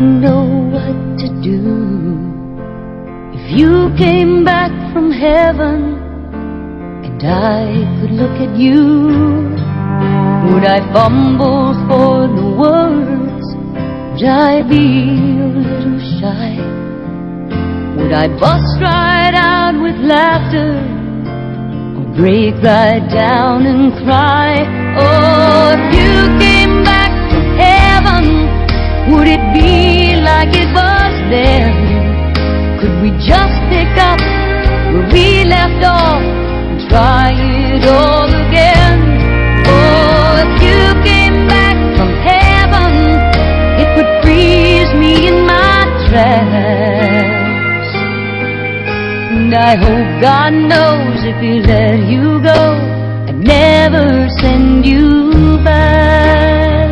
wouldn't know what to do if you came back from heaven and I could look at you. Would I fumble for the words? Would I be a little shy? Would I bust right out with laughter or break right down and cry? Oh, if you came back from heaven, would it be like it was then? Could we just pick up where we left off and try it all again? Oh, if you came back from heaven, it would freeze me in my tracks. And I hope God knows if He let you go, I'd never send you back.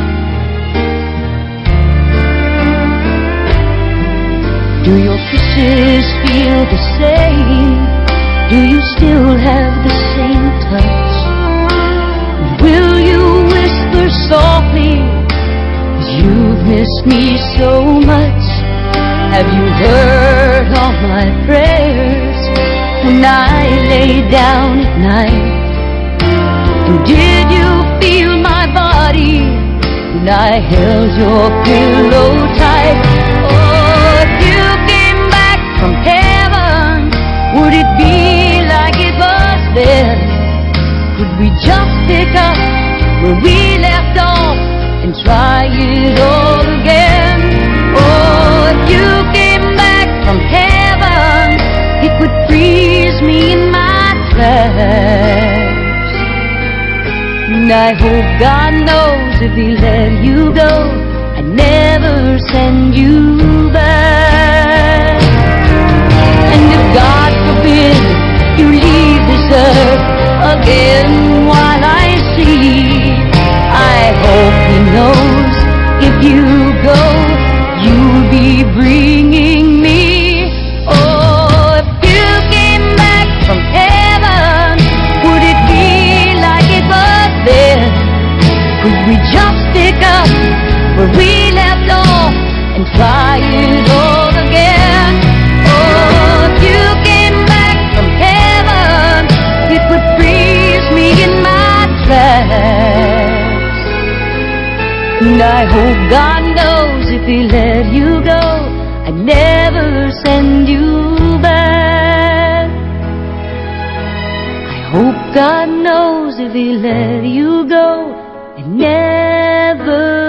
Do your kisses feel the same? Do you still have the same touch? Will you whisper softly, 'cause you've missed me so much? Have you heard all my prayers when I lay down at night? And did you feel my body when I held your pillow tight? Oh, if you came back from heaven, would it be like it was then? Could we just pick up where we left off and try it all again? Oh, if you came back from heaven, it would freeze me in my tracks. And I hope God knows if He let you go, I'd never send you back. And if God forbid you leave this earth again while I sleep, I hope He knows if you go, you'll be bringing me. Oh, if you came back from heaven, would it be like it was then? Could we just pick up where we left off and try it all again? Oh, if you came back from heaven, it would freeze me in my tracks. And I hope God knows if He let you go, I'd never send you back. I hope God knows if He let you go, I'd never